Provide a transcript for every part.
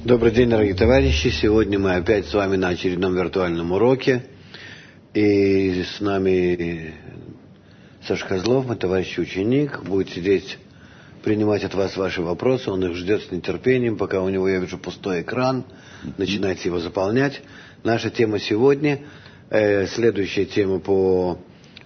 Добрый день, дорогие товарищи. Сегодня мы опять с вами на очередном виртуальном уроке. И с нами Саша Козлов, мой товарищ ученик, будет сидеть, принимать от вас ваши вопросы. Он их ждет с нетерпением, пока у него, я вижу, пустой экран. Начинайте его заполнять. Наша тема сегодня, следующая тема по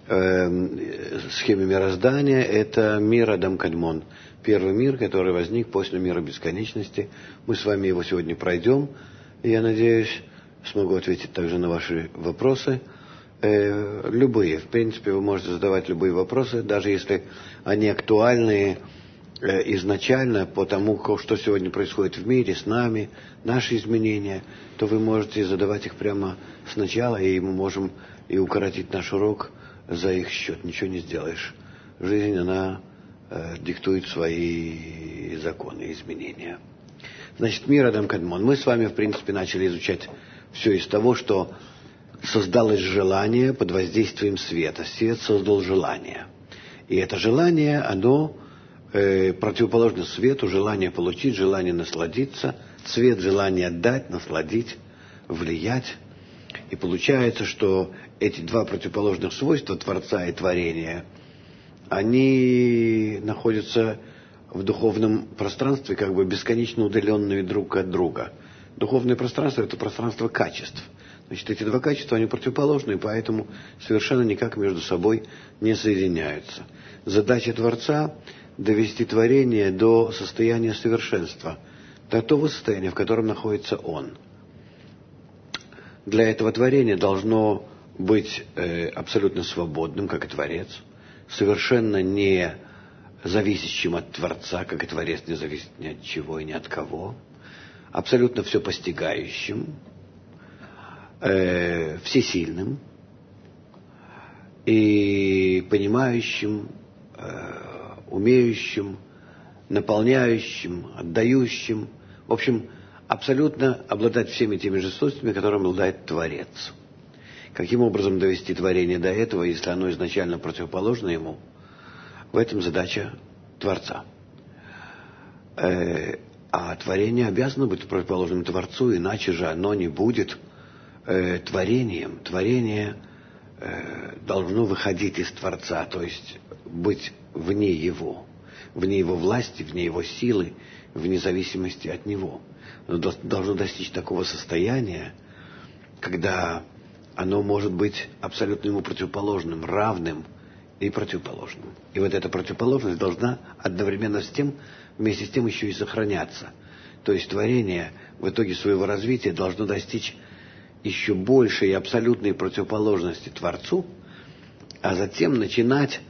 схеме мироздания, это мир Адам Кадмон. Первый мир, который возник после мира бесконечности. Мы с вами его сегодня пройдем. И я надеюсь, смогу ответить также на ваши вопросы. Любые. В принципе, вы можете задавать любые вопросы, даже если они актуальны изначально по тому, что сегодня происходит в мире, с нами, наши изменения, то вы можете задавать их прямо сначала, и мы можем и укоротить наш урок за их счет. Ничего не сделаешь. Жизнь, она диктует свои законы, изменения. Значит, мир Адам Кадмон. Мы с вами, в принципе, начали изучать все из того, что создалось желание под воздействием света. Свет создал желание. И это желание, оно противоположно свету, желание получить, желание насладиться. Свет — желание дать, насладить, влиять. И получается, что эти два противоположных свойства Творца и Творения, они находятся в духовном пространстве, как бы бесконечно удаленные друг от друга. Духовное пространство — это пространство качеств. Значит, эти два качества, они противоположны, и поэтому совершенно никак между собой не соединяются. Задача Творца — довести творение до состояния совершенства, до того состояния, в котором находится Он. Для этого творение должно быть абсолютно свободным, как и Творец, совершенно не зависящим от Творца, как и Творец не зависит ни от чего и ни от кого, абсолютно все постигающим, всесильным и понимающим, умеющим, наполняющим, отдающим, в общем, абсолютно обладать всеми теми же свойствами, которыми обладает Творец. Каким образом довести творение до этого, если оно изначально противоположно ему? В этом задача Творца. А творение обязано быть противоположным Творцу, иначе же оно не будет творением. Творение должно выходить из Творца, то есть быть вне его власти, вне его силы, вне зависимости от него. Оно должно достичь такого состояния, когда оно может быть абсолютно ему противоположным, равным и противоположным. И вот эта противоположность должна одновременно с тем, вместе с тем еще и сохраняться. То есть творение в итоге своего развития должно достичь еще большей абсолютной противоположности Творцу, а затем начинать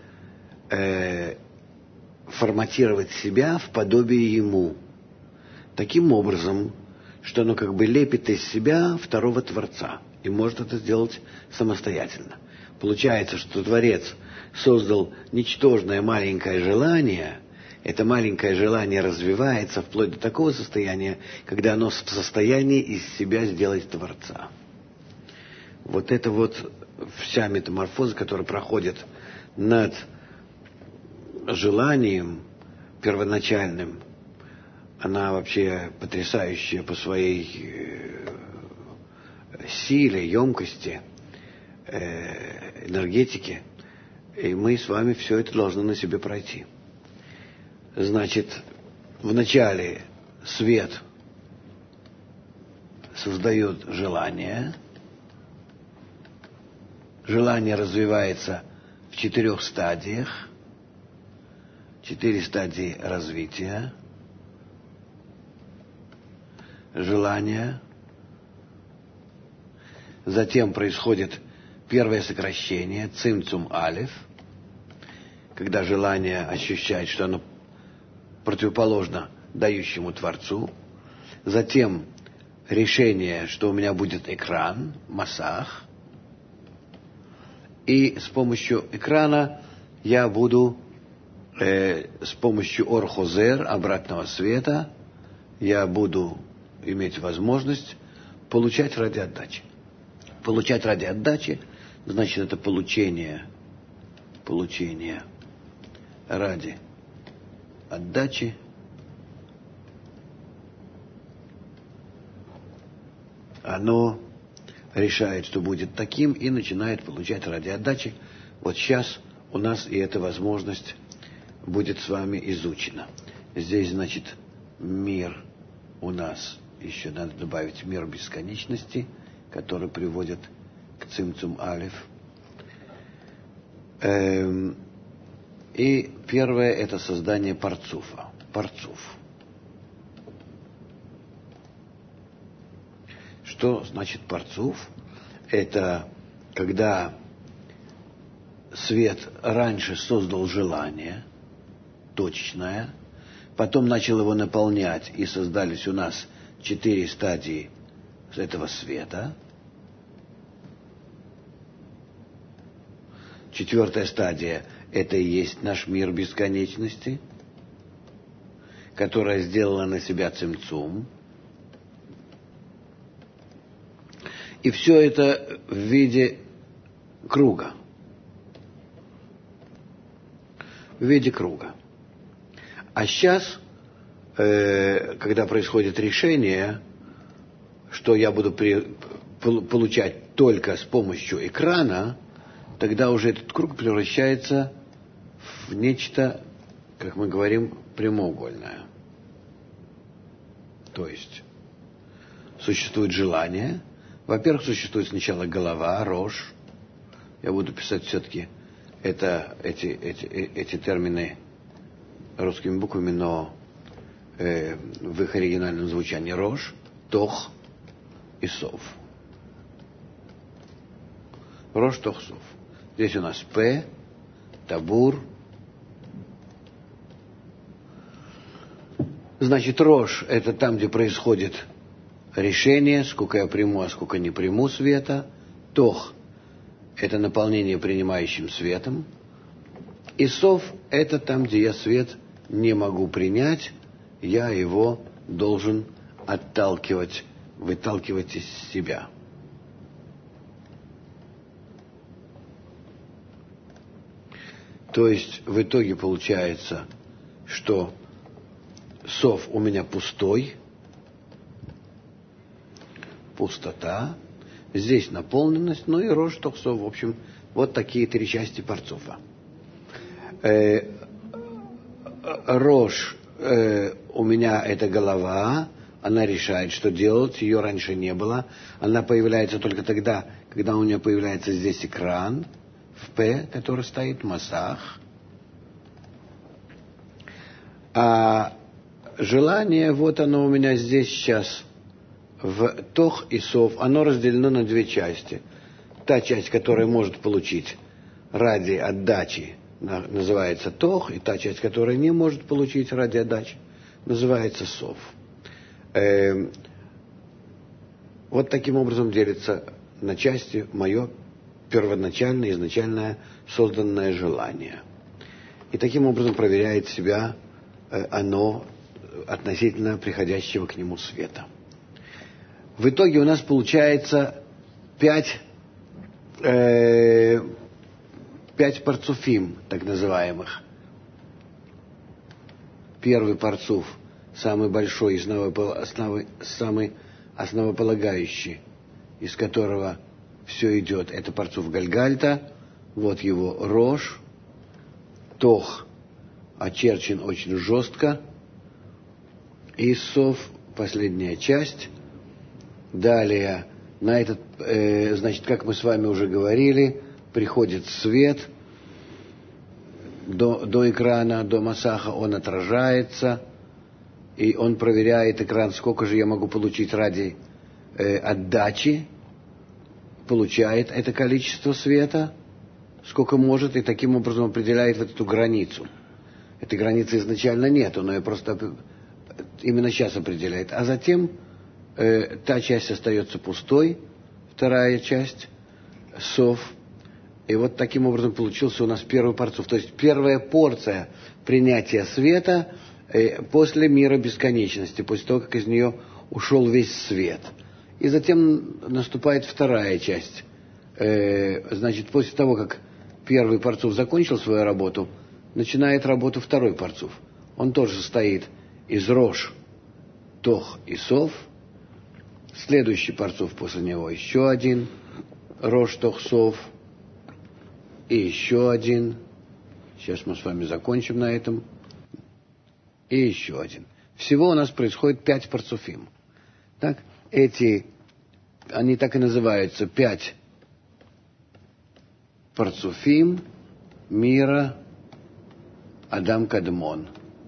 форматировать себя в подобие Ему. Таким образом, что оно как бы лепит из себя второго Творца и может это сделать самостоятельно. Получается, что Творец создал ничтожное маленькое желание. Это маленькое желание развивается вплоть до такого состояния, когда оно в состоянии из себя сделать Творца. Вот это вот вся метаморфоза, которая проходит над желанием первоначальным, она вообще потрясающая по своей силе, емкости, энергетике. И мы с вами все это должны на себе пройти. Значит, вначале свет создает желание. Желание развивается в 4 стадиях. 4 стадии развития. Желание. Затем происходит первое сокращение, цимцум алеф, когда желание ощущает, что оно противоположно дающему Творцу. Затем решение, что у меня будет экран, масах. И с помощью экрана я буду, с помощью ор-хозер, обратного света, я буду иметь возможность получать ради отдачи. Получать ради отдачи, значит, это получение ради отдачи оно решает, что будет таким, и начинает получать ради отдачи. Вот сейчас у нас и эта возможность будет с вами изучена. Здесь, значит, мир у нас, еще надо добавить мир бесконечности, который приводит к цимцум алеф. И первое — это создание парцуфа. Парцуф. Что значит парцуф? Это когда свет раньше создал желание, точечное, потом начал его наполнять, и создались у нас 4 стадии этого света. 4-я стадия — это и есть наш мир бесконечности, которая сделала на себя цимцум. И все это в виде круга. В виде круга. А сейчас, когда происходит решение, что я буду получать только с помощью экрана, тогда уже этот круг превращается в нечто, как мы говорим, прямоугольное. То есть существует желание. Во-первых, существует сначала голова, рожь. Я буду писать все-таки эти термины русскими буквами, но в их оригинальном звучании рожь, тох и сов. Рожь, тох, сов. Здесь у нас П, табур. Значит, рожь — это там, где происходит решение, сколько я приму, а сколько не приму света. Тох — это наполнение принимающим светом. И сов — это там, где я свет не могу принять, я его должен отталкивать, выталкивать из себя. То есть в итоге получается, что сов у меня пустой, пустота, здесь наполненность, ну и рожь, тох, сов. В общем, вот такие 3 части парцуфа. Рожь у меня — это голова, она решает, что делать, ее раньше не было. Она появляется только тогда, когда у нее появляется здесь экран, в П, который стоит, масах. А желание, вот оно у меня здесь сейчас, в тох и сов, оно разделено на 2 части. Та часть, которая может получить ради отдачи, называется тох, и та часть, которая не может получить ради отдачи, называется сов. Вот таким образом делится на части мое первоначальное, изначальное созданное желание. И таким образом проверяет себя оно относительно приходящего к нему света. В итоге у нас получается 5 парцуфим, так называемых. Первый парцуф, самый большой, самый основополагающий, из которого все идет, это парцуф Гальгальта. Вот его рожь. Тох очерчен очень жестко. И сов, последняя часть. Далее, на этот, значит, как мы с вами уже говорили, приходит свет до экрана, до масаха, он отражается, и он проверяет экран, сколько же я могу получить ради отдачи, получает это количество света, сколько может, и таким образом определяет вот эту границу. Этой границы изначально нету, но ее просто именно сейчас определяет. А затем та часть остается пустой, вторая часть, сов. И вот таким образом получился у нас первый парцуф. То есть первая порция принятия света после мира бесконечности, после того, как из нее ушел весь свет. И затем наступает вторая часть. Значит, после того, как первый парцуф закончил свою работу, начинает работу второй парцуф. Он тоже состоит из рож, тох и сов. Следующий парцуф после него еще один. Рош тох сов. И еще один. Сейчас мы с вами закончим на этом. И еще один. Всего у нас происходит 5 парцуфим. Так? Они так и называются 5 парцуфим мира Адам Кадмон.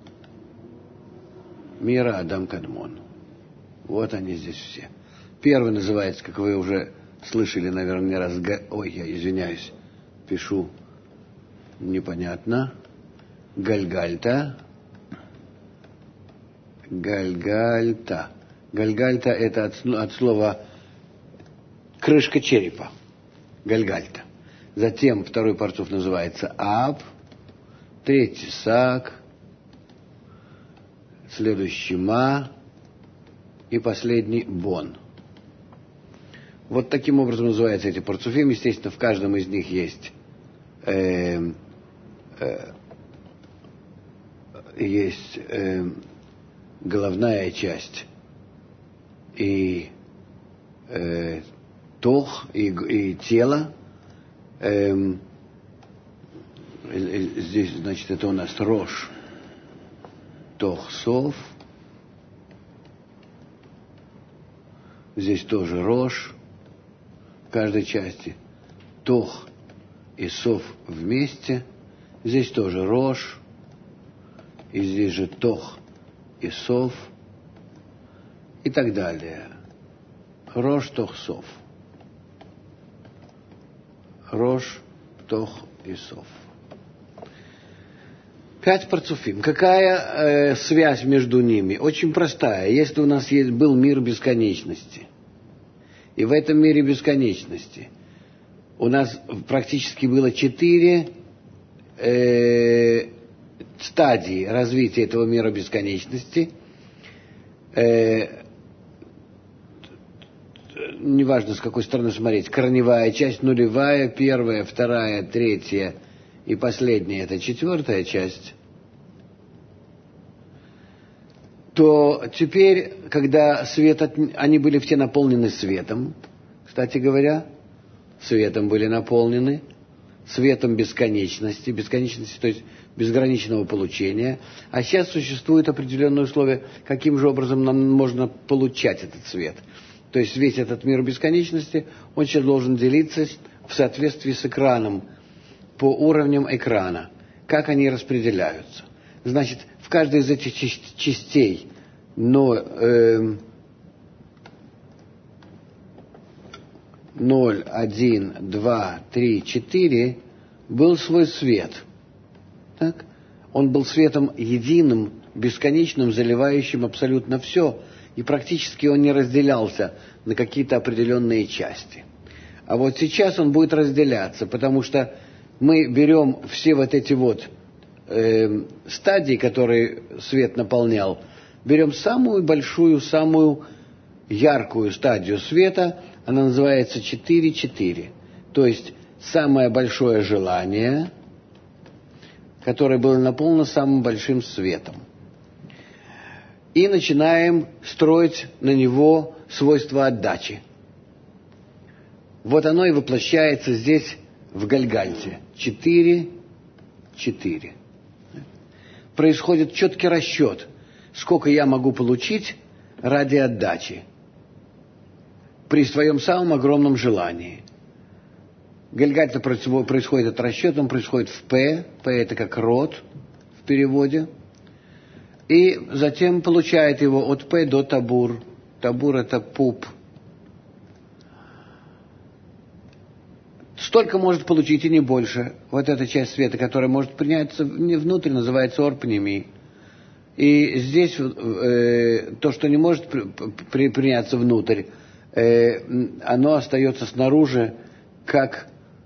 Мира Адам Кадмон. Вот они здесь все. Первый называется, как вы уже слышали, наверное, не раз. Ой, я извиняюсь, пишу непонятно. Гальгальта. Гальгальта. Гальгальта — это от слова крышка черепа. Гальгальта. Затем второй парцуф называется Аб. Третий Сак. Следующий Ма. И последний Бон. Вот таким образом называются эти парцуфим. Естественно, в каждом из них есть головная часть и тох, и тело. Здесь, значит, это у нас Рош, тох, сов. Здесь тоже Рош в каждой части. Тох и сов вместе. Здесь тоже Рош. И здесь же Тох и сов. И так далее. Рош, тох, сов. Рош, тох и сов. 5 парцуфим. Какая связь между ними? Очень простая. Если у нас был мир бесконечности, и в этом мире бесконечности у нас практически было 4 стадии развития этого мира бесконечности. Неважно, с какой стороны смотреть. Корневая часть, нулевая, первая, вторая, третья и последняя, это 4-я часть. То теперь, когда они были все наполнены светом, кстати говоря, светом были наполнены, светом бесконечности, то есть безграничного получения. А сейчас существуют определенные условия, каким же образом нам можно получать этот свет. То есть весь этот мир бесконечности, он сейчас должен делиться в соответствии с экраном, по уровням экрана, как они распределяются. Значит, в каждой из этих частей 0, 1, 2, 3, 4 был свой свет. Так? Он был светом единым, бесконечным, заливающим абсолютно все, и практически он не разделялся на какие-то определенные части. А вот сейчас он будет разделяться, потому что мы берем все вот эти вот стадии, которые свет наполнял, берем самую большую, самую яркую стадию света, она называется 4-4. То есть самое большое желание, которое было наполнено самым большим светом. И начинаем строить на него свойства отдачи. Вот оно и воплощается здесь в Гальгальте. 4-4. Происходит четкий расчет, сколько я могу получить ради отдачи при своем самом огромном желании. Гальгальта происходит этот расчет, он происходит в П. П — это как род в переводе. И затем получает его от П до Табур. Табур — это пуп. Столько может получить и не больше. Вот эта часть света, которая может приняться внутрь, называется орпнеми. И здесь то, что не может приняться внутрь, оно остается снаружи, как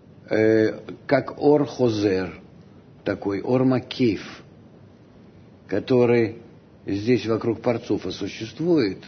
ор-хозер, такой ор-макиф, который здесь вокруг парцуфа существует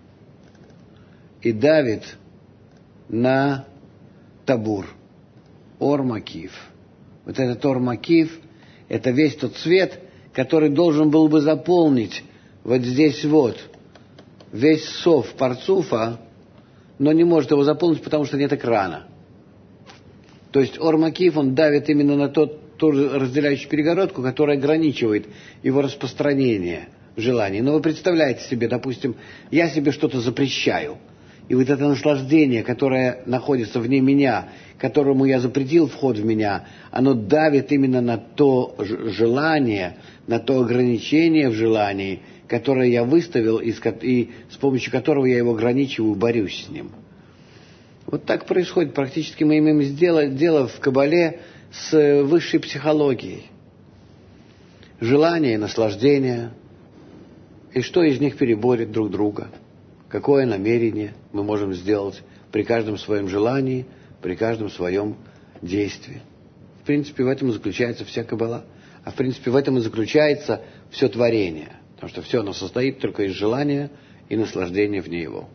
и давит на табур. Ор-макиф. Вот этот ор-макиф — это весь тот свет, который должен был бы заполнить вот здесь вот весь сов парцуфа, но не может его заполнить, потому что нет экрана. То есть ор макиф, он давит именно на ту разделяющую перегородку, которая ограничивает его распространение желаний. Но вы представляете себе, допустим, я себе что-то запрещаю, и вот это наслаждение, которое находится вне меня, которому я запретил вход в меня, оно давит именно на то желание, на то ограничение в желании, которое я выставил, и с помощью которого я его ограничиваю, борюсь с ним. Вот так происходит. Практически мы имеем дело в Кабале с высшей психологией. Желание, наслаждение. И что из них переборет друг друга? Какое намерение мы можем сделать при каждом своем желании, при каждом своем действии? В принципе, в этом и заключается вся Кабала. А в принципе, в этом и заключается все творение. Потому что все оно состоит только из желания и наслаждения вне его.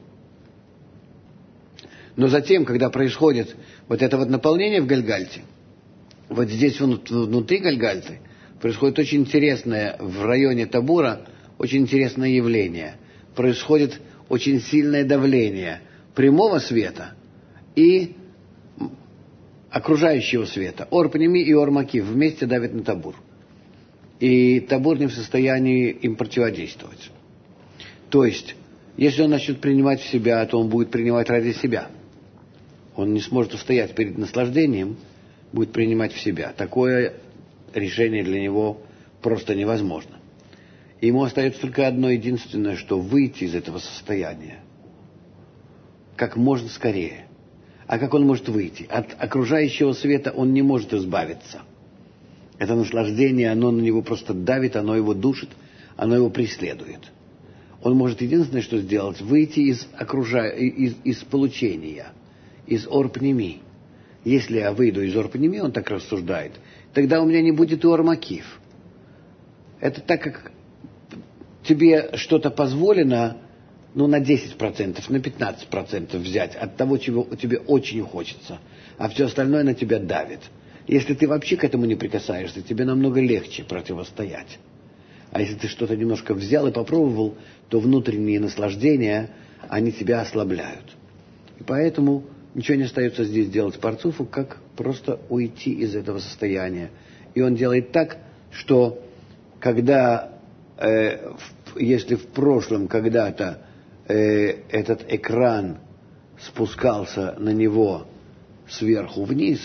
Но затем, когда происходит вот это вот наполнение в Гальгальте, вот здесь внутри Гальгальты происходит очень интересное, в районе Табура, очень интересное явление. Происходит очень сильное давление прямого света и окружающего света. Ор-Пними и Ор-Макиф вместе давят на Табур. И Табур не в состоянии им противодействовать. То есть, если он начнет принимать в себя, то он будет принимать ради себя. Он не сможет устоять перед наслаждением, будет принимать в себя. Такое решение для него просто невозможно. И ему остается только одно единственное, что выйти из этого состояния как можно скорее. А как он может выйти? От окружающего света он не может избавиться. Это наслаждение, оно на него просто давит, оно его душит, оно его преследует. Он может единственное, что сделать, выйти из получения, из ор-пними. Если я выйду из ор-пними, он так рассуждает, тогда у меня не будет и ор-макиф. Это так, как тебе что-то позволено, на 10%, на 15% взять от того, чего тебе очень хочется, а все остальное на тебя давит. Если ты вообще к этому не прикасаешься, тебе намного легче противостоять. А если ты что-то немножко взял и попробовал, то внутренние наслаждения, они тебя ослабляют. И поэтому ничего не остается здесь делать Парцуфу, как просто уйти из этого состояния. И он делает так, что когда, если в прошлом когда-то этот экран спускался на него сверху вниз,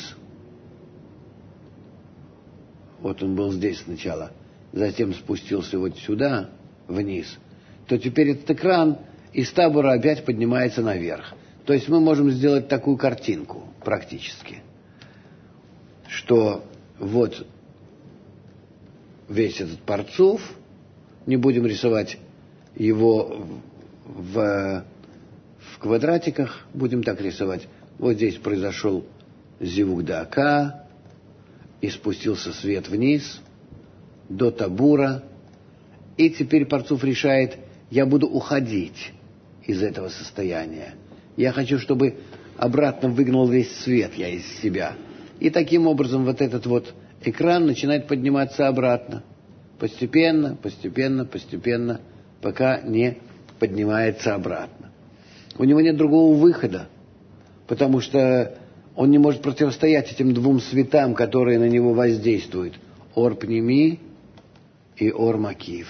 вот он был здесь сначала, затем спустился вот сюда, вниз, то теперь этот экран из табора опять поднимается наверх. То есть мы можем сделать такую картинку практически, что вот весь этот Парцуф, не будем рисовать его в квадратиках, будем так рисовать. Вот здесь произошел зивук дака, и спустился свет вниз, до Табура, и теперь Парцуф решает, я буду уходить из этого состояния. Я хочу, чтобы обратно выгнал весь свет я из себя. И таким образом вот этот вот экран начинает подниматься обратно. Постепенно, постепенно, постепенно, пока не поднимается обратно. У него нет другого выхода, потому что он не может противостоять этим двум светам, которые на него воздействуют. Ор-Пними и Ор-Макиф.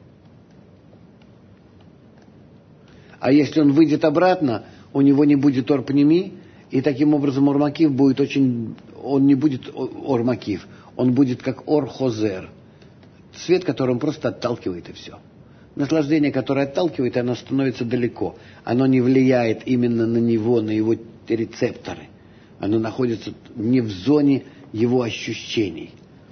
А если он выйдет обратно, у него не будет Ор-Пними, и таким образом Ор-Макиф будет он не будет Ор-Макиф, он будет как Ор-Хозер. Свет, который он просто отталкивает, и все. Наслаждение, которое отталкивает, оно становится далеко. Оно не влияет именно на него, на его рецепторы. Оно находится не в зоне его ощущений.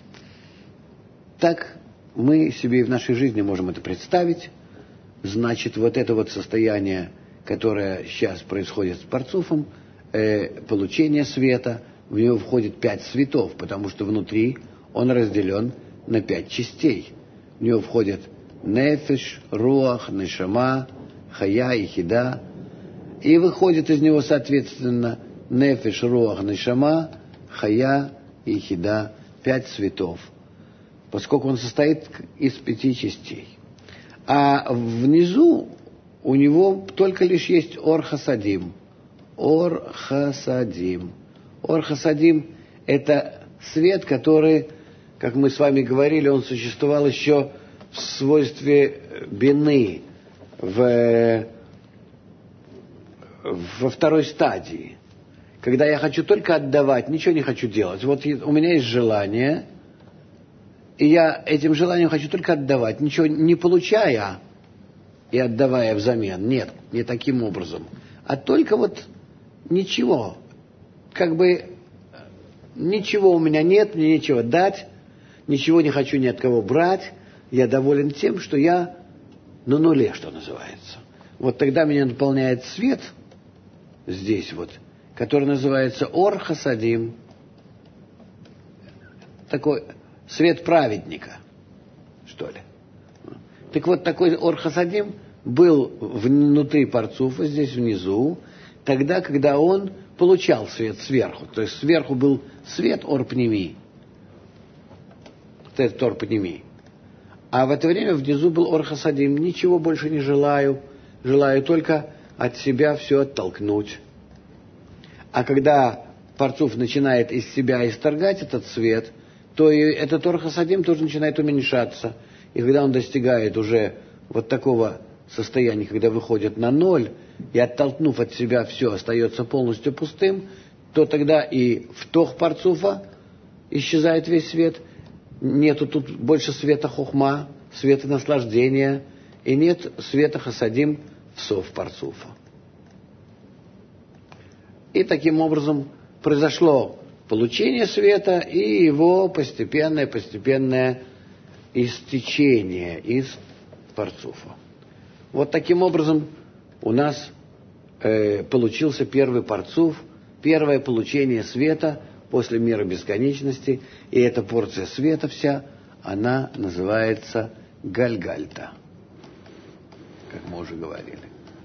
Так мы себе и в нашей жизни можем это представить. Значит, вот это вот состояние, которое сейчас происходит с Парцуфом, получение света, в него входит 5 светов, потому что внутри он разделен на 5 частей. В него входит нефеш, руах, нешама, хая и хида. И выходит из него, соответственно, нефеш, руах, нешама, хая и хида. 5 светов. Поскольку он состоит из 5 частей. А внизу у него только лишь есть ор хасадим, Ор Хасадим. Ор Хасадим – это свет, который, как мы с вами говорили, он существовал еще в свойстве бины, во второй стадии. Когда я хочу только отдавать, ничего не хочу делать. Вот у меня есть желание, и я этим желанием хочу только отдавать, ничего не получая и отдавая взамен. Нет, не таким образом. А только вот ничего. Как бы ничего у меня нет, мне нечего дать, ничего не хочу ни от кого брать. Я доволен тем, что я на нуле, что называется. Вот тогда меня наполняет свет здесь вот, который называется Ор Хасадим. Такой свет праведника, что ли. Так вот, такой Ор Хасадим был внутри Парцуфа, здесь внизу, тогда, когда он получал свет сверху. То есть сверху был свет Ор Пними. Этот Ор Пними. А в это время внизу был Ор Хасадим. Ничего больше не желаю. Желаю только от себя все оттолкнуть. А когда Парцуф начинает из себя исторгать этот свет, то и этот Ор Хасадим тоже начинает уменьшаться. И когда он достигает уже вот такого состояния, когда выходит на ноль, и оттолкнув от себя все, остается полностью пустым, то тогда и в тох Парцуфа исчезает весь свет. Нету тут больше света хохма, света наслаждения, и нет света Хасадим в сов Парцуфа. И таким образом произошло получение света и его постепенное истечение из Парцуфа. Вот таким образом у нас получился первый Парцуф, первое получение света после мира бесконечности, и эта порция света вся, она называется Гальгальта, как мы уже говорили.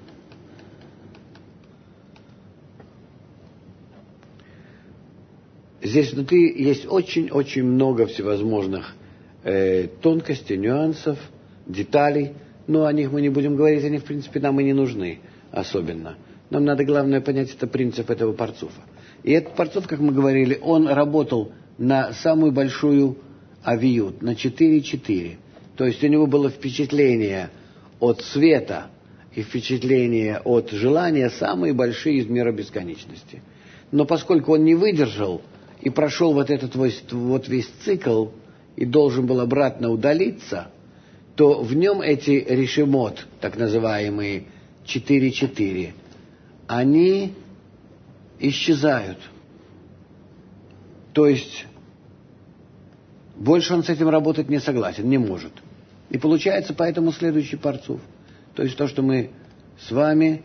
Здесь внутри есть очень-очень много всевозможных тонкостей, нюансов, деталей, но о них мы не будем говорить, они, в принципе, нам и не нужны особенно. Нам надо, главное, понять, это принцип этого Парцуфа. И этот Парцуф, как мы говорили, он работал на самую большую авиют, на 4-4. То есть у него было впечатление от света и впечатление от желания самые большие из мира бесконечности. Но поскольку он не выдержал и прошел вот этот вот весь цикл и должен был обратно удалиться, то в нем эти решемот, так называемые 4-4, они исчезают. То есть больше он с этим работать не согласен, не может. И получается поэтому следующий Парцуф. То есть то, что мы с вами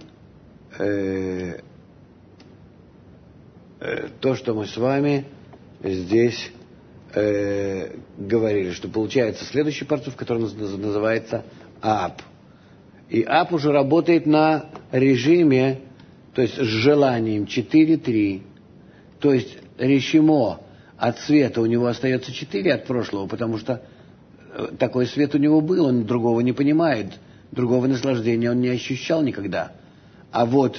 здесь говорили, что получается следующий Парцуф, который называется Ап. И Ап уже работает на режиме, то есть с желанием 4-3. То есть решимо от света у него остается 4 от прошлого, потому что такой свет у него был, он другого не понимает, другого наслаждения он не ощущал никогда. А вот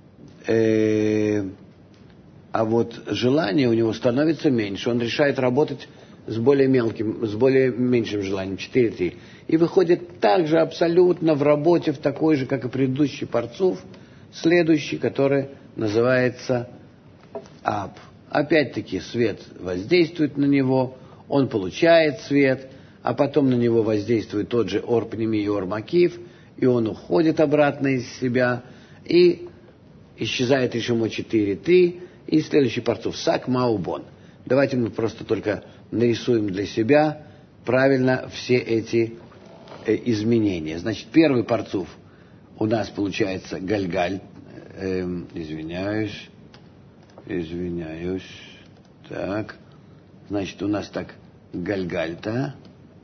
желание у него становится меньше, он решает работать с более меньшим желанием, 4-3. И выходит также абсолютно в работе, в такой же, как и предыдущий Парцуф, следующий, который называется Ап. Опять-таки свет воздействует на него, он получает свет, а потом на него воздействует тот же Ор Пними и Ор Макиф, и он уходит обратно из себя, и исчезает решимо 4-3, и следующий Парцуф Сак Маубон. Давайте мы просто только нарисуем для себя правильно все эти изменения. Значит, первый Парцуф у нас получается Гальгаль. Извиняюсь. Так. Значит, у нас так Гальгальта,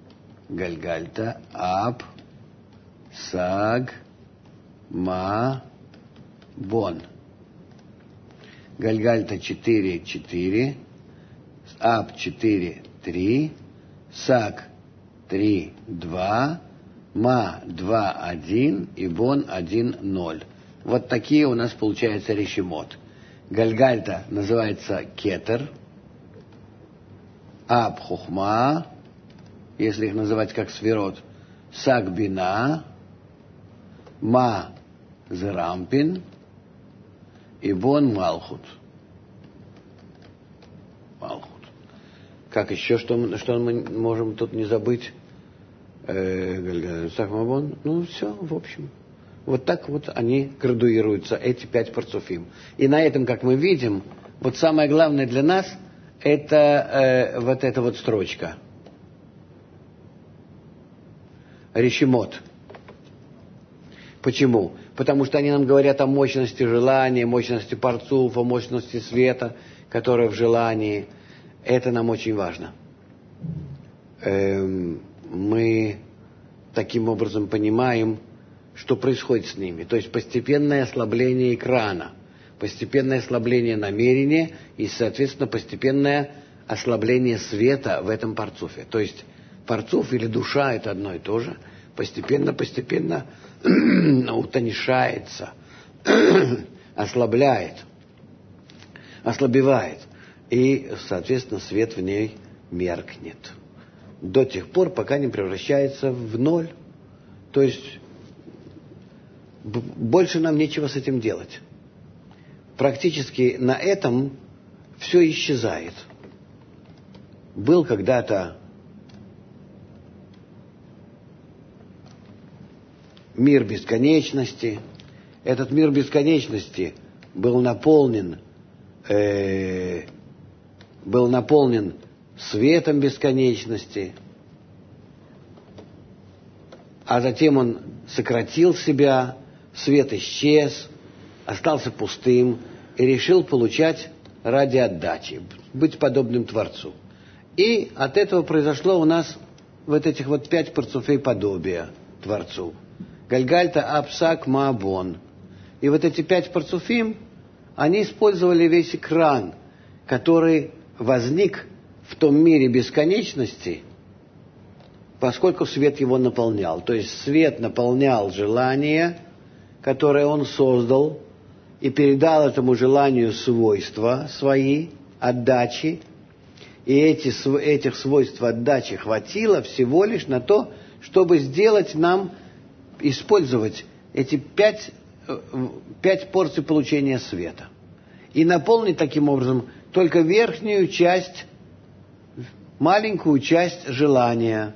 Ап, Саг, Ма, Бон. Гальгальта 4-4, Ап 4-3, Саг 3-2, Ма 2-1 и Бон 1-0. Вот такие у нас получаются решимот. Гальгальта называется кетер, аб хухма, если их называть как сферот, саг бина, ма зерампин и бон малхут. Малхут. Как еще, что мы можем тут не забыть? Сахмабон. Ну, все, в общем. Вот так вот они градуируются, эти 5 парцуфим. И на этом, как мы видим, вот самое главное для нас, это вот эта вот строчка. Решимот. Почему? Потому что они нам говорят о мощности желания, мощности парцуфа, мощности света, которая в желании. Это нам очень важно. Мы таким образом понимаем, что происходит с ними. То есть постепенное ослабление экрана, постепенное ослабление намерения и, соответственно, постепенное ослабление света в этом парцуфе. То есть парцуф или душа – это одно и то же. Постепенно утонишается, ослабляет, ослабевает. И, соответственно, свет в ней меркнет. До тех пор, пока не превращается в ноль. То есть больше нам нечего с этим делать. Практически на этом все исчезает. Был когда-то мир бесконечности. Этот мир бесконечности был наполнен светом бесконечности, а затем он сократил себя, свет исчез, остался пустым и решил получать ради отдачи, быть подобным Творцу. И от этого произошло у нас вот этих вот 5 парцуфей подобия Творцу. Гальгальта, Апсак, Маабон. И вот эти 5 парцуфим, они использовали весь экран, который возник в том мире бесконечности, поскольку свет его наполнял. То есть свет наполнял желание, которое он создал, и передал этому желанию свойства свои, отдачи. И этих свойств отдачи хватило всего лишь на то, чтобы сделать нам, использовать эти 5 порций получения света. И наполнить таким образом только верхнюю часть, маленькую часть желания.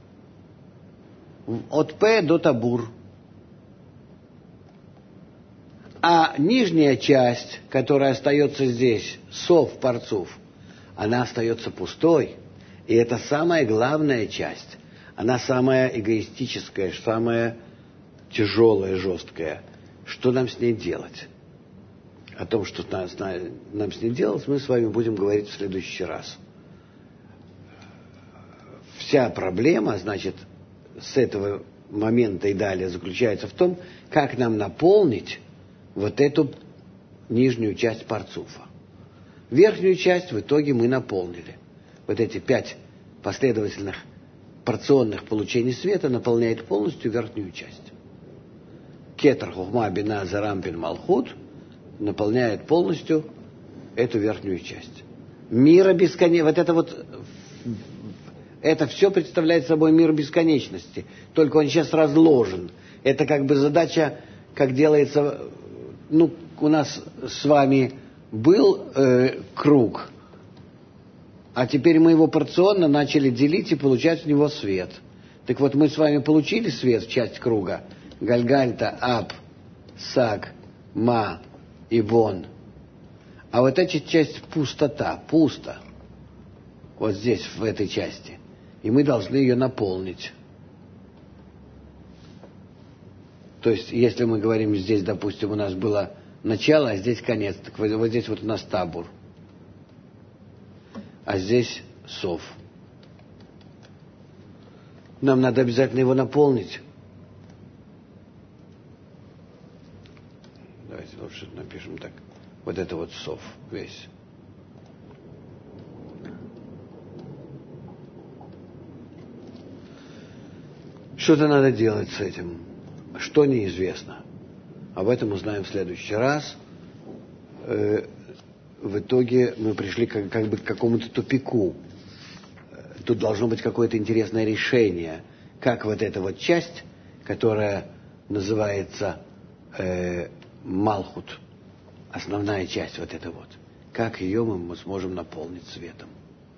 От П до Табур. А нижняя часть, которая остается здесь, Сов, Парцуф, она остается пустой. И это самая главная часть. Она самая эгоистическая, самая тяжелая, жесткая. Что нам с ней делать? О том, что нам с ней делать, мы с вами будем говорить в следующий раз. Вся проблема, значит, с этого момента и далее заключается в том, как нам наполнить вот эту нижнюю часть парцуфа. Верхнюю часть в итоге мы наполнили. Вот эти 5 последовательных порционных получений света наполняет полностью верхнюю часть. Кетер, Хухма, Бина, Зарампин, Малхут наполняет полностью эту верхнюю часть. Мира бесконечности. Это все представляет собой мир бесконечности. Только он сейчас разложен. Это как бы задача, как делается, у нас с вами был круг, а теперь мы его порционно начали делить и получать в него свет. Так вот, мы с вами получили свет в часть круга. Гальгальта, Аб, Саг, Ма и Бон. А вот эта часть пустота, пусто. Вот здесь, в этой части. И мы должны ее наполнить. То есть, если мы говорим здесь, допустим, у нас было начало, а здесь конец. Так вот здесь вот у нас табур. А здесь сов. Нам надо обязательно его наполнить. Давайте лучше напишем так. Вот это вот сов весь. Что-то надо делать с этим. Что неизвестно. Об этом узнаем в следующий раз. В итоге мы пришли как бы к какому-то тупику. Тут должно быть какое-то интересное решение, как вот эта вот часть, которая называется Малхут, основная часть вот эта вот, как ее мы сможем наполнить светом.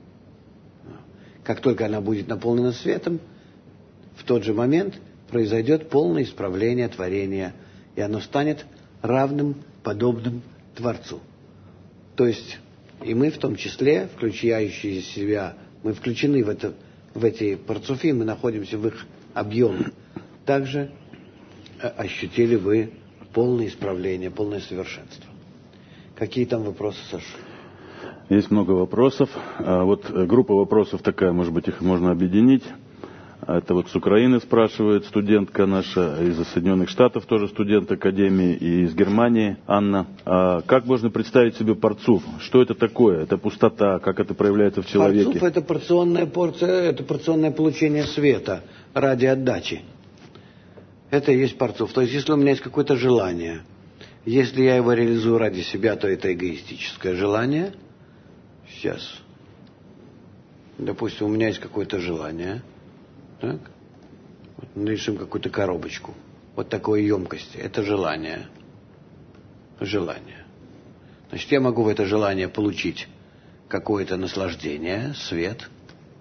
Как только она будет наполнена светом, в тот же момент произойдет полное исправление творения, и оно станет равным, подобным Творцу. То есть, и мы в том числе, включающие себя, мы включены в эти парцуфи, мы находимся в их объеме. Также ощутили вы полное исправление, полное совершенство. Какие там вопросы, Саша? Есть много вопросов. Вот группа вопросов такая, может быть, их можно объединить. Это вот с Украины спрашивает студентка наша, из Соединенных Штатов тоже студент Академии, и из Германии Анна. Как можно представить себе парцуф? Что это такое? Это пустота, как это проявляется в человеке? Парцуф — это порционная порция, это порционное получение света ради отдачи. Это и есть парцуф. То есть, если у меня есть какое-то желание, если я его реализую ради себя, то это эгоистическое желание. Сейчас. Допустим, у меня есть какое-то желание. Так? Вот нарисуем какую-то коробочку. Вот такой емкости. Это желание. Желание. Значит, я могу в это желание получить какое-то наслаждение, свет.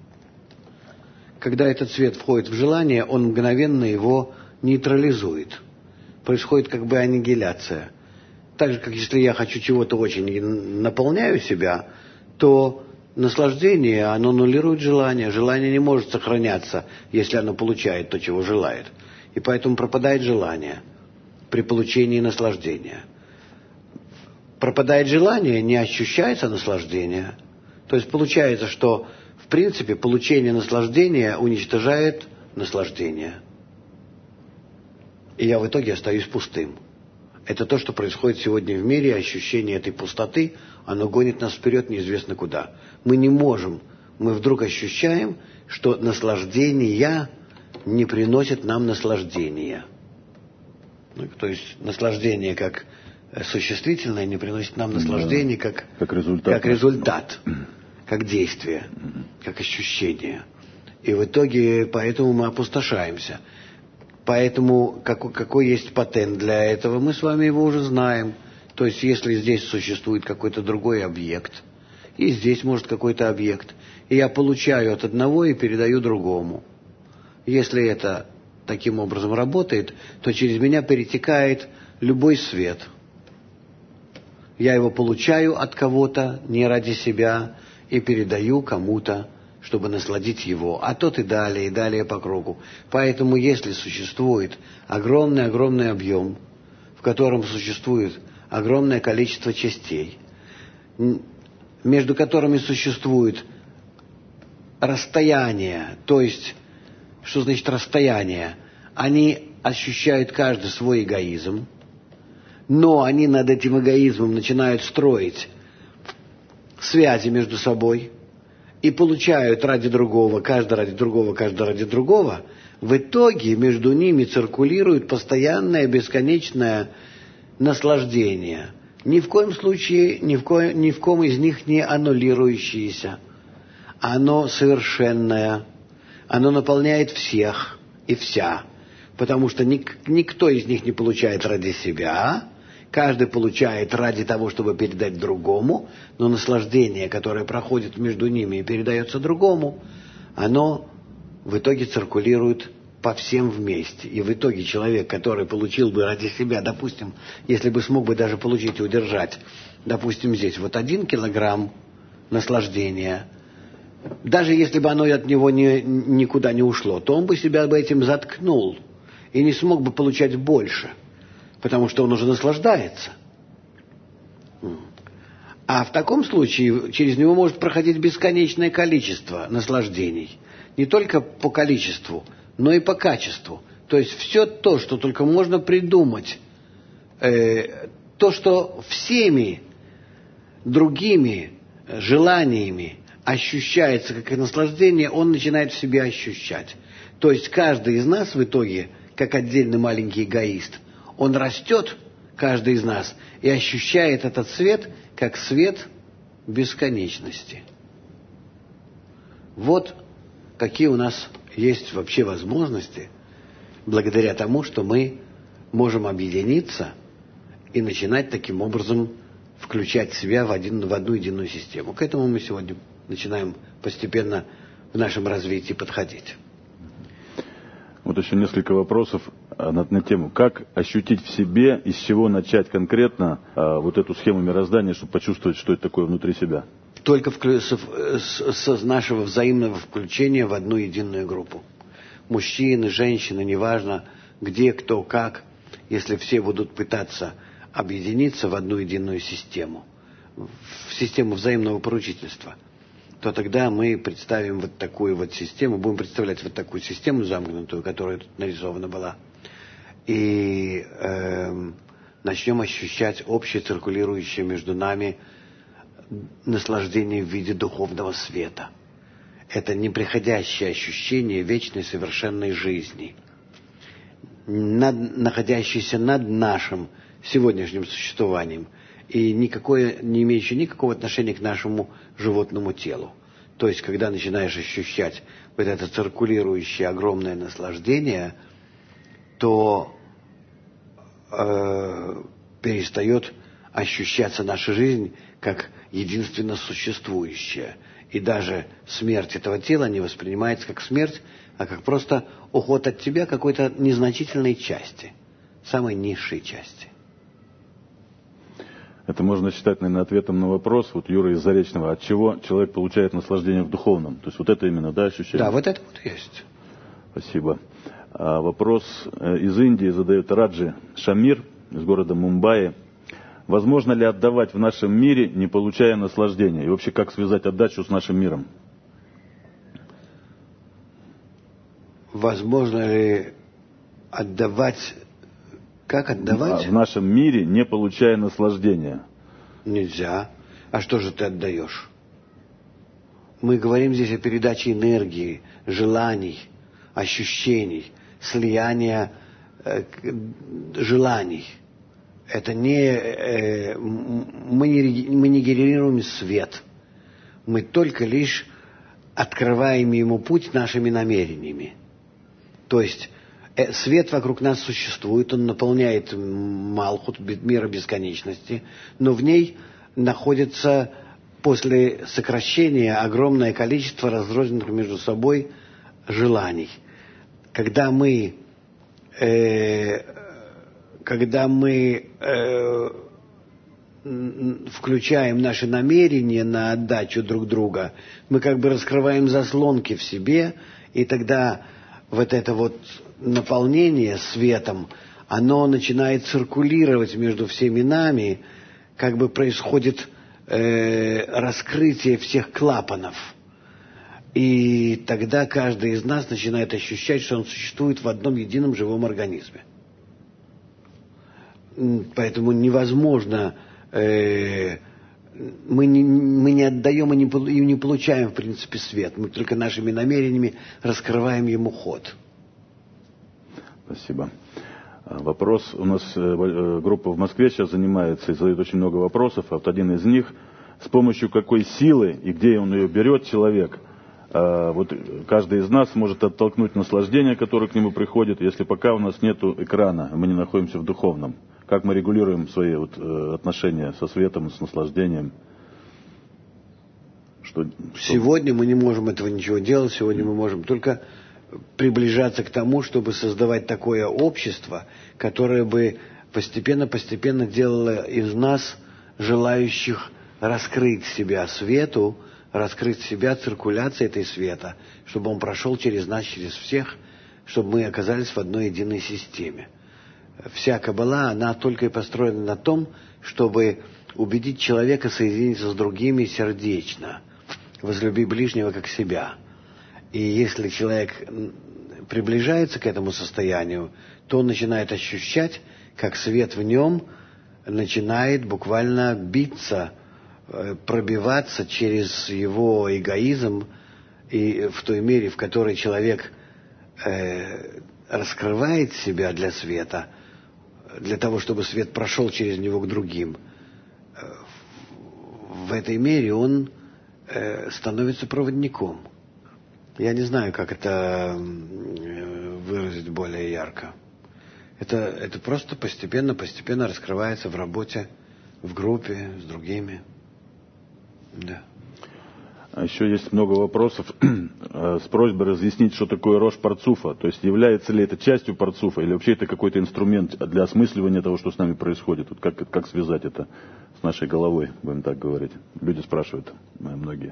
Когда этот свет входит в желание, он мгновенно его нейтрализует. Происходит как бы аннигиляция. Так же, как если я хочу чего-то очень наполняю себя, то наслаждение, оно аннулирует желание. Желание не может сохраняться, если оно получает то, чего желает. И поэтому пропадает желание при получении наслаждения. Пропадает желание, не ощущается наслаждение. То есть получается, что в принципе получение наслаждения уничтожает наслаждение. И я в итоге остаюсь пустым. Это то, что происходит сегодня в мире, ощущение этой пустоты, оно гонит нас вперед неизвестно куда. Мы не можем, мы вдруг ощущаем, что наслаждение не приносит нам наслаждения. То есть наслаждение как существительное не приносит нам наслаждения как результат, как действие, как ощущение. И в итоге поэтому мы опустошаемся. Поэтому какой есть патент для этого, мы с вами его уже знаем. То есть если здесь существует какой-то другой объект, и здесь может какой-то объект, и я получаю от одного и передаю другому. Если это таким образом работает, то через меня перетекает любой свет. Я его получаю от кого-то, не ради себя, и передаю кому-то, чтобы насладить его, а тот и далее по кругу. Поэтому, если существует огромный объем, в котором существует огромное количество частей, между которыми существует расстояние, то есть, что значит расстояние? Они ощущают каждый свой эгоизм, но они над этим эгоизмом начинают строить связи между собой, и получают ради другого, каждый ради другого, в итоге между ними циркулирует постоянное, бесконечное наслаждение. Ни в коем случае, ни в ком из них не аннулирующееся. Оно совершенное, оно наполняет всех и вся, потому что никто из них не получает ради себя. Каждый получает ради того, чтобы передать другому, но наслаждение, которое проходит между ними и передается другому, оно в итоге циркулирует по всем вместе. И в итоге человек, который получил бы ради себя, допустим, если бы смог бы даже получить и удержать, допустим, здесь вот 1 килограмм наслаждения, даже если бы оно от него никуда не ушло, то он бы себя этим заткнул и не смог бы получать больше. Потому что он уже наслаждается. А в таком случае через него может проходить бесконечное количество наслаждений. Не только по количеству, но и по качеству. То есть все то, что только можно придумать, то, что всеми другими желаниями ощущается как наслаждение, он начинает в себе ощущать. То есть каждый из нас в итоге, как отдельный маленький эгоист, он растет каждый из нас, и ощущает этот свет как свет бесконечности. Вот какие у нас есть вообще возможности, благодаря тому, что мы можем объединиться и начинать таким образом включать себя в одну единую систему. К этому мы сегодня начинаем постепенно в нашем развитии подходить. Вот еще несколько вопросов на тему, как ощутить в себе, из чего начать конкретно вот эту схему мироздания, чтобы почувствовать, что это такое внутри себя. Только с нашего взаимного включения в одну единую группу. Мужчины, женщины, неважно где, кто, как, если все будут пытаться объединиться в одну единую систему, в систему взаимного поручительства, то тогда мы представим вот такую вот систему, будем представлять вот такую систему замкнутую, которая тут нарисована была, и начнем ощущать общее циркулирующее между нами наслаждение в виде духовного света. Это неприходящее ощущение вечной совершенной жизни, находящееся над нашим сегодняшним существованием и не имеющее никакого отношения к нашему животному телу. То есть, когда начинаешь ощущать вот это циркулирующее огромное наслаждение, то перестает ощущаться наша жизнь как единственно существующая. И даже смерть этого тела не воспринимается как смерть, а как просто уход от тебя какой-то незначительной части, самой низшей части. Это можно считать, наверное, ответом на вопрос, вот Юра из Заречного, от чего человек получает наслаждение в духовном. То есть вот это именно, да, ощущение? Да, вот это вот есть. Спасибо. Вопрос из Индии задает Раджи Шамир из города Мумбаи. Возможно ли отдавать в нашем мире, не получая наслаждения? И вообще, как связать отдачу с нашим миром? Возможно ли отдавать... Как отдавать? В нашем мире, не получая наслаждения. Нельзя. А что же ты отдаешь? Мы говорим здесь о передаче энергии, желаний, ощущений, слияния желаний. Это не... мы не генерируем свет. Мы только лишь открываем ему путь нашими намерениями. То есть свет вокруг нас существует, он наполняет Малхут, мира бесконечности, но в ней находится после сокращения огромное количество разрозненных между собой желаний. Когда мы включаем наши намерения на отдачу друг друга, мы как бы раскрываем заслонки в себе, и тогда вот это вот наполнение светом, оно начинает циркулировать между всеми нами, как бы происходит раскрытие всех клапанов. И тогда каждый из нас начинает ощущать, что он существует в одном едином живом организме. Поэтому невозможно, мы не отдаем и не получаем, в принципе, свет. Мы только нашими намерениями раскрываем ему ход. Спасибо. Вопрос. У нас группа в Москве сейчас занимается и задает очень много вопросов. А вот один из них, с помощью какой силы и где он ее берет, человек, вот каждый из нас может оттолкнуть наслаждение, которое к нему приходит, если пока у нас нет экрана, мы не находимся в духовном. Как мы регулируем свои отношения со светом, с наслаждением? Сегодня мы не можем этого ничего делать, сегодня мы можем только приближаться к тому, чтобы создавать такое общество, которое бы постепенно делало из нас желающих раскрыть себя свету, раскрыть себя циркуляции этой света, чтобы он прошел через нас, через всех, чтобы мы оказались в одной единой системе. Вся Каббала, она только и построена на том, чтобы убедить человека соединиться с другими сердечно, возлюби ближнего как себя. И если человек приближается к этому состоянию, то он начинает ощущать, как свет в нем начинает буквально биться, пробиваться через его эгоизм, и в той мере, в которой человек раскрывает себя для света, для того, чтобы свет прошел через него к другим, в этой мере он становится проводником. Я не знаю, как это выразить более ярко. Это просто постепенно раскрывается в работе, в группе, с другими. Да. А еще есть много вопросов с просьбой разъяснить, что такое Рош Парцуфа. То есть является ли это частью Парцуфа или вообще это какой-то инструмент для осмысливания того, что с нами происходит. Вот как связать это с нашей головой, будем так говорить. Люди спрашивают, многие.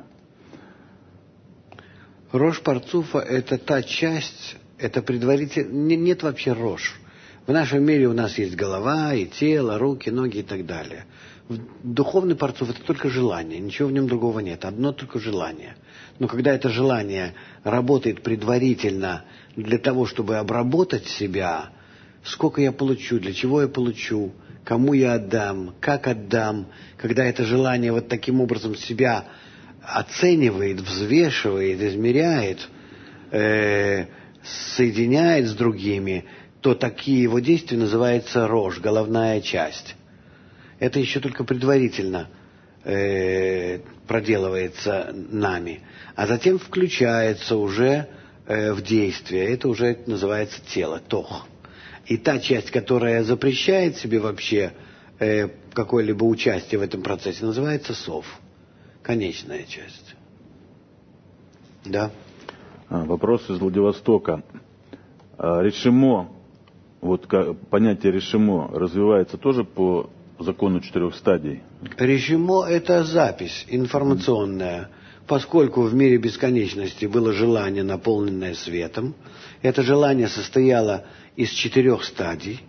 Рош Парцуфа — это та часть, это предварительно... Нет вообще Рош. В нашем мире у нас есть голова и тело, руки, ноги и так далее. Духовный Парцуф — это только желание, ничего в нем другого нет, одно только желание. Но когда это желание работает предварительно для того, чтобы обработать себя, сколько я получу, для чего я получу, кому я отдам, как отдам, когда это желание вот таким образом себя оценивает, взвешивает, измеряет, соединяет с другими, то такие его действия называются Рош, головная часть. Это еще только предварительно проделывается нами, а затем включается уже в действие. Это уже называется тело, тох. И та часть, которая запрещает себе вообще какое-либо участие в этом процессе, называется сов, конечная часть. Да. Вопрос из Владивостока. Решимо, вот понятие решимо развивается тоже по закону 4 стадий? Решимо — это запись информационная. Поскольку в мире бесконечности было желание, наполненное светом, это желание состояло из 4 стадий,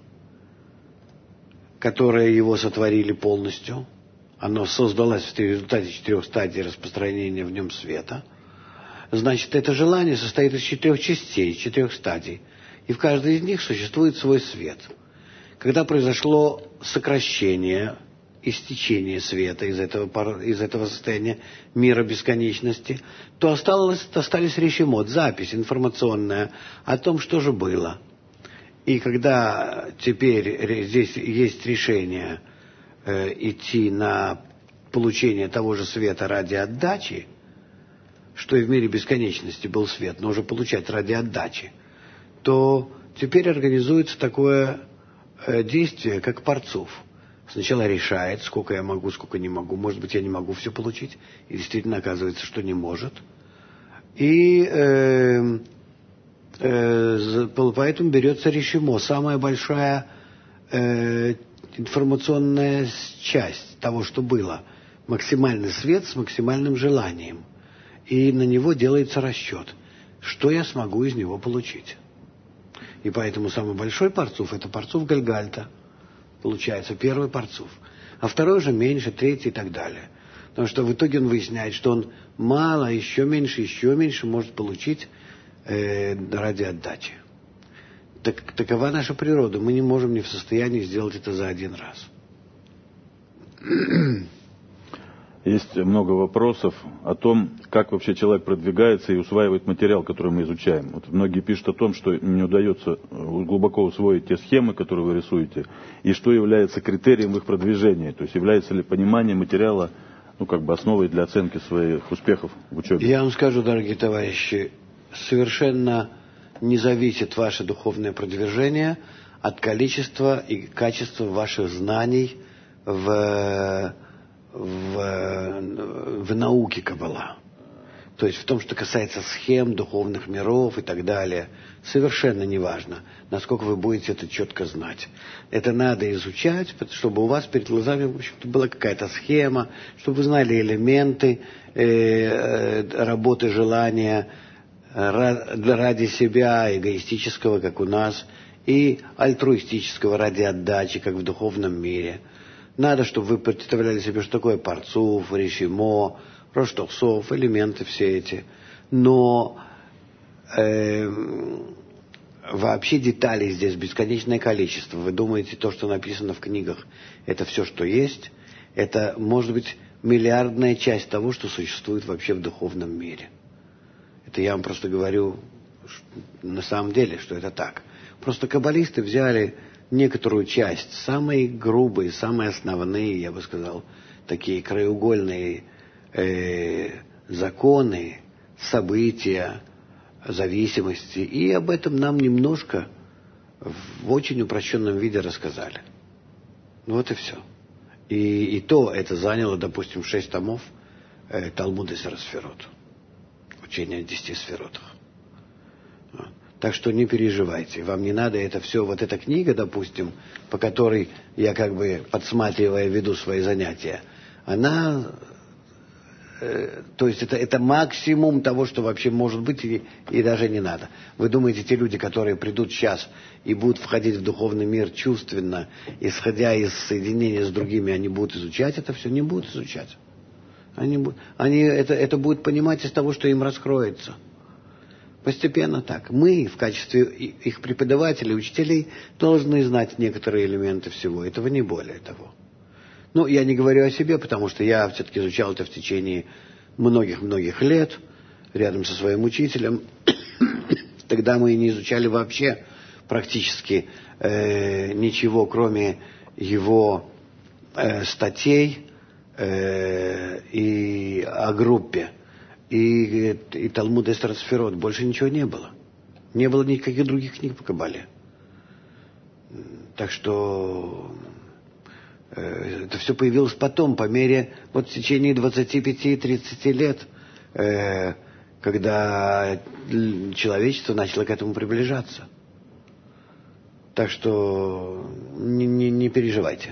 которые его сотворили полностью. Оно создалось в результате 4 стадий распространения в нем света. Значит, это желание состоит из 4 частей, 4 стадий. И в каждой из них существует свой свет. Когда произошло сокращение, истечение света из этого состояния мира бесконечности, то остались решимот, запись информационная о том, что же было. И когда теперь здесь есть решение идти на получение того же света ради отдачи, что и в мире бесконечности был свет, но уже получать ради отдачи, то теперь организуется такое действие, как Парцуф. Сначала решает, сколько я могу, сколько не могу. Может быть, я не могу все получить. И действительно оказывается, что не может. И поэтому берется решимо. Самая большая информационная часть того, что было. Максимальный свет с максимальным желанием. И на него делается расчет. Что я смогу из него получить. И поэтому самый большой Парцуф — это Парцуф Гальгальта. Получается, первый Парцуф. А второй уже меньше, третий и так далее. Потому что в итоге он выясняет, что он мало, еще меньше может получить ради отдачи. Такова наша природа. Мы не можем, не в состоянии сделать это за один раз. Есть много вопросов о том, как вообще человек продвигается и усваивает материал, который мы изучаем. Вот многие пишут о том, что не удается глубоко усвоить те схемы, которые вы рисуете, и что является критерием их продвижения. То есть является ли понимание материала основой для оценки своих успехов в учебе. Я вам скажу, дорогие товарищи, совершенно не зависит ваше духовное продвижение от количества и качества ваших знаний в науке Каббала. То есть в том, что касается схем, духовных миров и так далее, совершенно не важно, насколько вы будете это четко знать. Это надо изучать, чтобы у вас перед глазами, в общем-то, была какая-то схема, чтобы вы знали элементы работы желания ради себя, эгоистического, как у нас, и альтруистического ради отдачи, как в духовном мире. Надо, чтобы вы представляли себе, что такое Парцуф, Решимо, Рош Тохсов, элементы все эти. Но вообще деталей здесь бесконечное количество. Вы думаете, то, что написано в книгах, это все, что есть? Это, может быть, миллиардная часть того, что существует вообще в духовном мире. Это я вам просто говорю на самом деле, что это так. Просто каббалисты взяли некоторую часть, самые грубые, самые основные, я бы сказал, такие краеугольные законы, события, зависимости. И об этом нам немножко в очень упрощенном виде рассказали. Вот и все. И то это заняло, допустим, 6 томов Талмуда Сферот. Учение о 10 сферотах. Так что не переживайте. Вам не надо это все. Вот эта книга, допустим, по которой я как бы подсматривая веду свои занятия, она... то есть это максимум того, что вообще может быть, и даже не надо. Вы думаете, те люди, которые придут сейчас и будут входить в духовный мир чувственно, исходя из соединения с другими, они будут изучать это все? Не будут изучать. Они это будут понимать из того, что им раскроется. Постепенно так. Мы, в качестве их преподавателей, учителей, должны знать некоторые элементы всего. Этого не более того. Ну, я не говорю о себе, потому что я все-таки изучал это в течение многих-многих лет, рядом со своим учителем. Тогда мы не изучали вообще практически ничего, кроме его статей и о группе. И Талмуд Эстер Сферот. Больше ничего не было. Не было никаких других книг по Кабале. Так что... это все появилось потом, по мере, вот в течение 25-30 лет, когда человечество начало к этому приближаться. Так что не переживайте.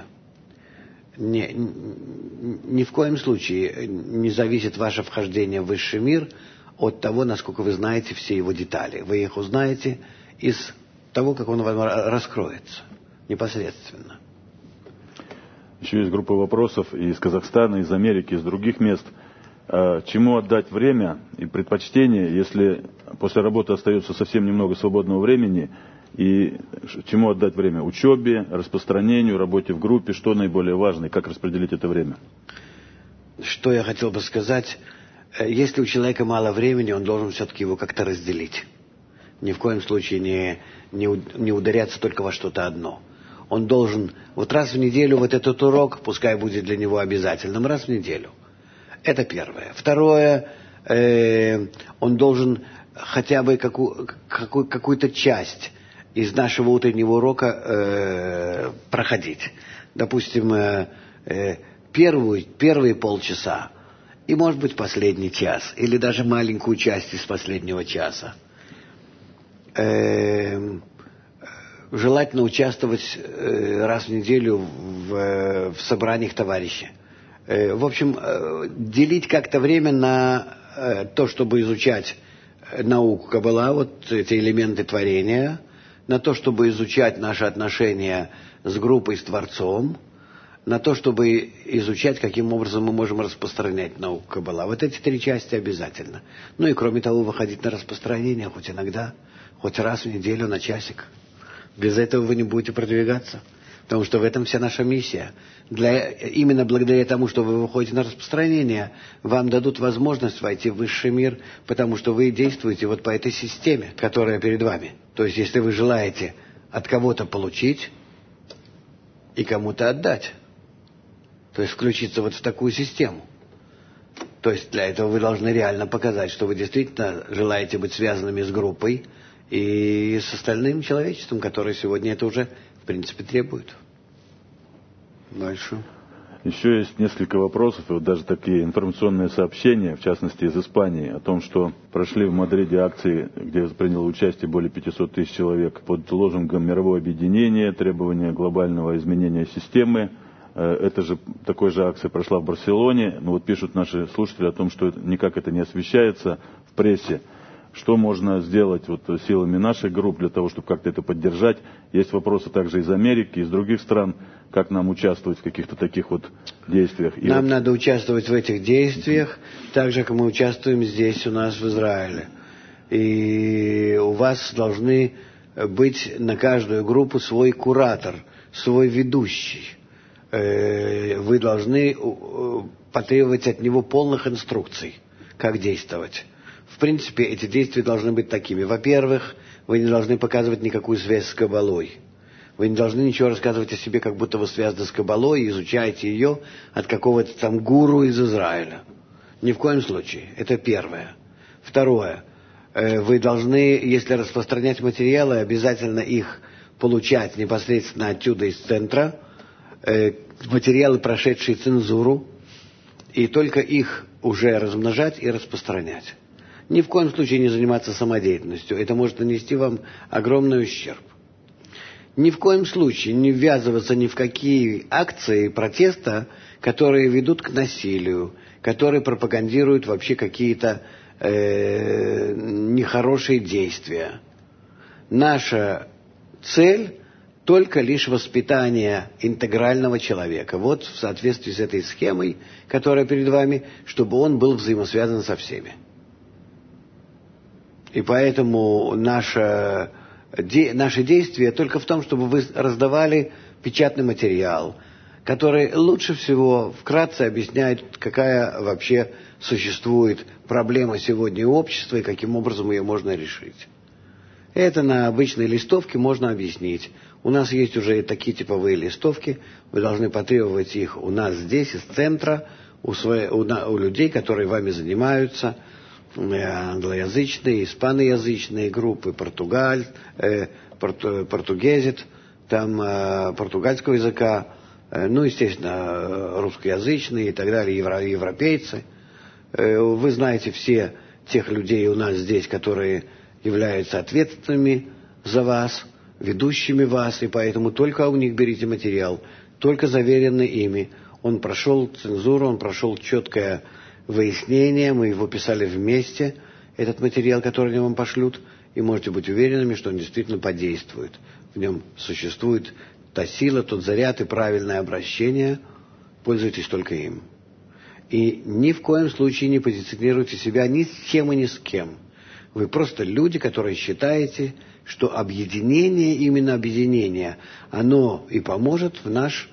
Ни в коем случае не зависит ваше вхождение в высший мир от того, насколько вы знаете все его детали. Вы их узнаете из того, как он вам раскроется непосредственно. Еще есть группа вопросов и из Казахстана, из Америки, из других мест. Чему отдать время и предпочтение, если после работы остается совсем немного свободного времени, и чему отдать время? Учебе, распространению, работе в группе, что наиболее важно, и как распределить это время? Что я хотел бы сказать, если у человека мало времени, он должен все-таки его как-то разделить. Ни в коем случае не ударяться только во что-то одно. Он должен вот раз в неделю вот этот урок, пускай будет для него обязательным, раз в неделю. Это первое. Второе, он должен хотя бы какую-то часть из нашего утреннего урока проходить. Допустим, первые полчаса, и, может быть, последний час, или даже маленькую часть из последнего часа. Желательно участвовать раз в неделю в собраниях товарищей. В общем, делить как-то время на то, чтобы изучать науку Каббала, вот эти элементы творения, на то, чтобы изучать наши отношения с группой, с Творцом, на то, чтобы изучать, каким образом мы можем распространять науку Каббала. Вот эти 3 части обязательно. Ну и кроме того, выходить на распространение хоть иногда, хоть раз в неделю на часик. Без этого вы не будете продвигаться. Потому что в этом вся наша миссия. Именно благодаря тому, что вы выходите на распространение, вам дадут возможность войти в высший мир, потому что вы действуете вот по этой системе, которая перед вами. То есть, если вы желаете от кого-то получить и кому-то отдать, то есть включиться вот в такую систему. То есть, для этого вы должны реально показать, что вы действительно желаете быть связанными с группой и с остальным человечеством, которое сегодня это уже, в принципе, требует. Дальше. Еще есть несколько вопросов, и вот даже такие информационные сообщения, в частности из Испании, о том, что прошли в Мадриде акции, где приняло участие более 500 тысяч человек под лозунгом мирового объединения, требования глобального изменения системы. Эта же, такой же акция прошла в Барселоне. Но вот пишут наши слушатели о том, что никак это не освещается в прессе. Что можно сделать вот силами наших групп для того, чтобы как-то это поддержать? Есть вопросы также из Америки, из других стран. Как нам участвовать в каких-то таких вот действиях? Нам надо участвовать в этих действиях, так же, как мы участвуем здесь у нас в Израиле. И у вас должны быть на каждую группу свой куратор, свой ведущий. Вы должны потребовать от него полных инструкций, как действовать. В принципе, эти действия должны быть такими. Во-первых, вы не должны показывать никакую связь с Каббалой. Вы не должны ничего рассказывать о себе, как будто вы связаны с Кабалой и изучаете ее от какого-то там гуру из Израиля. Ни в коем случае. Это первое. Второе. Вы должны, если распространять материалы, обязательно их получать непосредственно отсюда, из центра. Материалы, прошедшие цензуру. И только их уже размножать и распространять. Ни в коем случае не заниматься самодеятельностью. Это может нанести вам огромный ущерб. Ни в коем случае не ввязываться ни в какие акции протеста, которые ведут к насилию, которые пропагандируют вообще какие-то нехорошие действия. Наша цель только лишь воспитание интегрального человека. Вот в соответствии с этой схемой, которая перед вами, чтобы он был взаимосвязан со всеми. И поэтому наше действие только в том, чтобы вы раздавали печатный материал, который лучше всего вкратце объясняет, какая вообще существует проблема сегодня у общества и каким образом ее можно решить. Это на обычной листовке можно объяснить. У нас есть уже такие типовые листовки, вы должны потребовать их у нас здесь, из центра, у людей, которые вами занимаются, англоязычные, испаноязычные группы, португезит, там португальского языка, естественно, русскоязычные и так далее, европейцы. Вы знаете все тех людей у нас здесь, которые являются ответственными за вас, ведущими вас, и поэтому только у них берите материал, только заверенный ими. Он прошел цензуру, он прошел четкое выяснение, мы его писали вместе, этот материал, который они вам пошлют, и можете быть уверенными, что он действительно подействует. В нем существует та сила, тот заряд и правильное обращение, пользуйтесь только им. И ни в коем случае не позиционируйте себя ни с чем и ни с кем. Вы просто люди, которые считаете, что объединение, именно объединение, оно и поможет в наше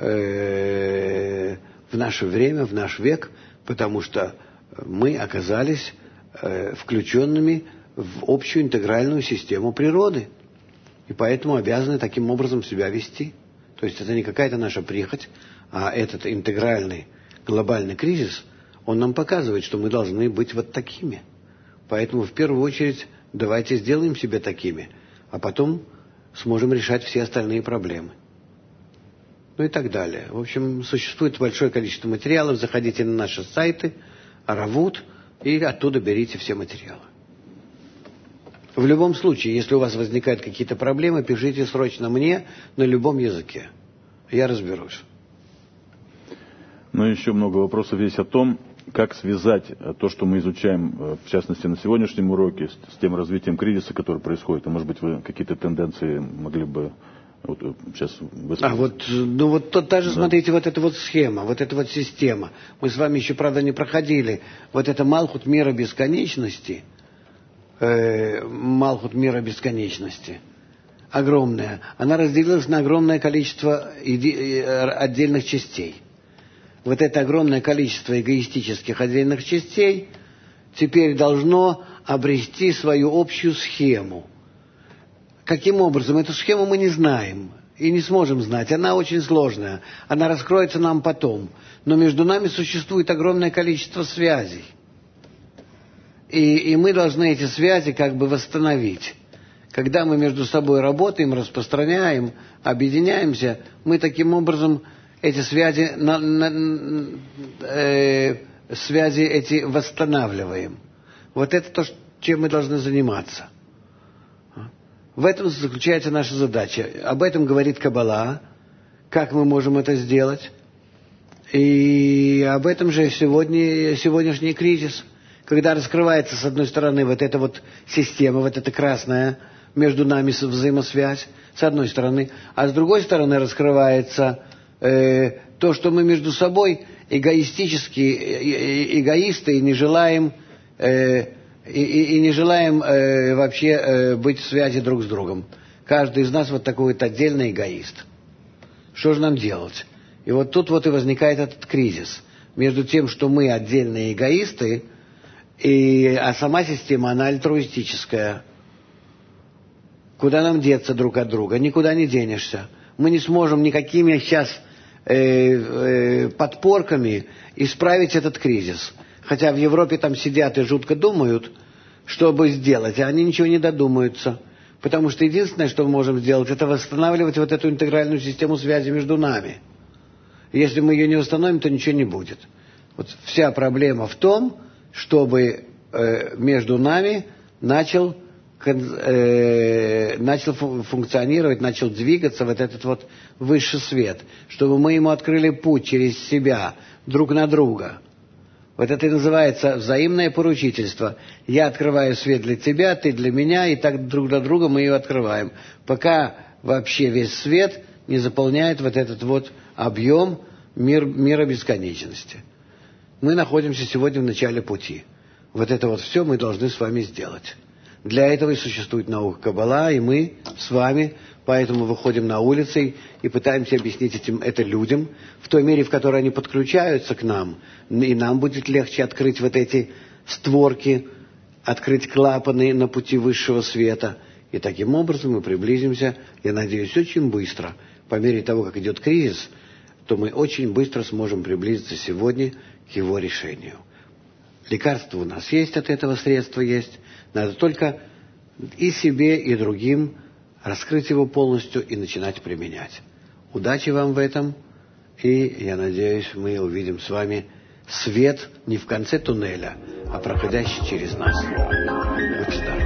время, в наш век, потому что мы оказались включенными в общую интегральную систему природы. И поэтому обязаны таким образом себя вести. То есть это не какая-то наша прихоть, а этот интегральный глобальный кризис, он нам показывает, что мы должны быть вот такими. Поэтому в первую очередь давайте сделаем себя такими, а потом сможем решать все остальные проблемы. И так далее. В общем, существует большое количество материалов. Заходите на наши сайты, Аравут, и оттуда берите все материалы. В любом случае, если у вас возникают какие-то проблемы, пишите срочно мне на любом языке. Я разберусь. Еще много вопросов есть о том, как связать то, что мы изучаем, в частности, на сегодняшнем уроке, с тем развитием кризиса, который происходит. А может быть, вы какие-то тенденции могли бы сейчас высказать? Даже, смотрите, вот эта вот схема, вот эта вот система. Мы с вами еще, правда, не проходили. Вот это Малхут мира бесконечности, огромная, она разделилась на огромное количество отдельных частей. Вот это огромное количество эгоистических отдельных частей теперь должно обрести свою общую схему. Каким образом? Эту схему мы не знаем и не сможем знать. Она очень сложная. Она раскроется нам потом. Но между нами существует огромное количество связей. И мы должны эти связи как бы восстановить. Когда мы между собой работаем, распространяем, объединяемся, мы таким образом эти связи эти восстанавливаем. Вот это то, чем мы должны заниматься. В этом заключается наша задача. Об этом говорит Каббала, как мы можем это сделать. И об этом же сегодняшний кризис, когда раскрывается, с одной стороны, вот эта вот система, вот эта красная между нами взаимосвязь, с одной стороны, а с другой стороны раскрывается то, что мы между собой эгоисты и не желаем вообще быть в связи друг с другом. Каждый из нас вот такой вот отдельный эгоист. Что же нам делать? И вот тут вот и возникает этот кризис. Между тем, что мы отдельные Куда нам деться друг от друга? Никуда не денешься. Мы не сможем никакими сейчас подпорками исправить этот кризис. Хотя в Европе там сидят и жутко думают, что бы сделать, а они ничего не додумаются. Потому что единственное, что мы можем сделать, это восстанавливать вот эту интегральную систему связи между нами. Если мы ее не восстановим, то ничего не будет. Вот вся проблема в том, чтобы между нами начал функционировать, начал двигаться вот этот вот высший свет, чтобы мы ему открыли путь через себя, друг на друга. Вот это и называется взаимное поручительство. Я открываю свет для тебя, ты для меня, и так друг для друга мы ее открываем. Пока вообще весь свет не заполняет вот этот вот объем мира бесконечности. Мы находимся сегодня в начале пути. Вот это вот все мы должны с вами сделать. Для этого и существует наука Каббала, и мы с вами поэтому выходим на улицы и пытаемся объяснить это людям в той мере, в которой они подключаются к нам. И нам будет легче открыть вот эти створки, открыть клапаны на пути высшего света. И таким образом мы приблизимся, я надеюсь, очень быстро. По мере того, как идет кризис, то мы очень быстро сможем приблизиться сегодня к его решению. Лекарство у нас есть от этого, средства есть. Надо только и себе, и другим раскрыть его полностью и начинать применять. Удачи вам в этом. И, я надеюсь, мы увидим с вами свет не в конце туннеля, а проходящий через нас. Будьте здоровы.